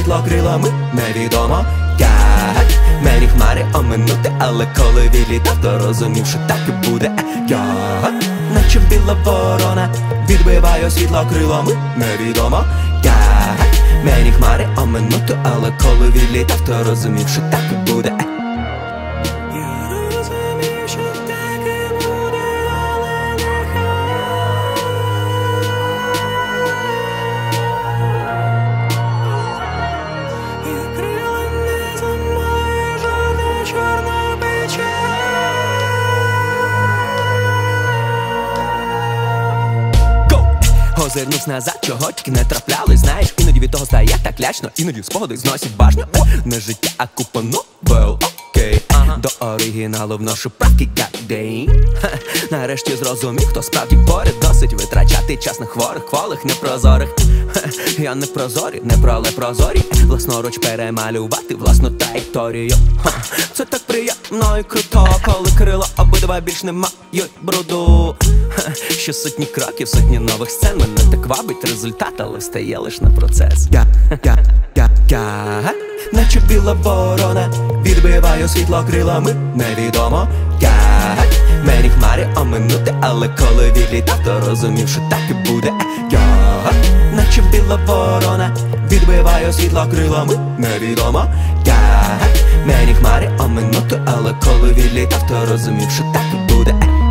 світло крилами, невідомо як мені хмари оминути, але коли відлітав, то розумів, що так і буде. Я, наче біла ворона, відбиваю світло крилами, невідомо як мені хмари оминути, але коли відлітав, то розумів, що так і буде. Озирнусь назад, чого тільки не траплялось, знаєш, іноді від того стає так лячно, іноді спогади зносять башню. Не життя, а купа новел, окей. До оригіналу вношу правки, goddamn. Нарешті зрозумів, хто справді поряд, досить витрачати час на хворих, кволих, непрозорих. Я не прозорі, не про, але прозорі, власноруч перемалювати власну траєкторію. Це так приємно і круто, коли крила обидва більш не мають бруду. Ще сотні кроків, сотні нових сцен, мене так вабить результат, але стає лиш на процес. Я, наче біла ворона, відбиваю світло крилами, невідомо як мені хмари оминути, але коли відлітав, то розумів, що так і буде. Я, наче біла ворона, відбиваю світло крилами, невідомо як мені хмари оминути, але коли відлітав, то розумів, що так і буде.